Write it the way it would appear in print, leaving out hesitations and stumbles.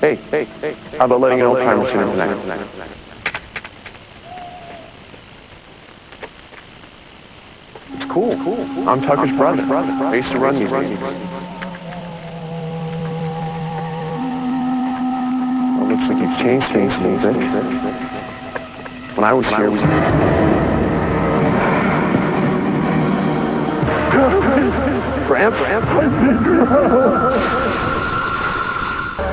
How about letting an old timer sit in tonight? It's cool. I'm Tucker's brother. I used to run these meetings. Well, looks like you've changed things a little bit. When I was here, Gramps?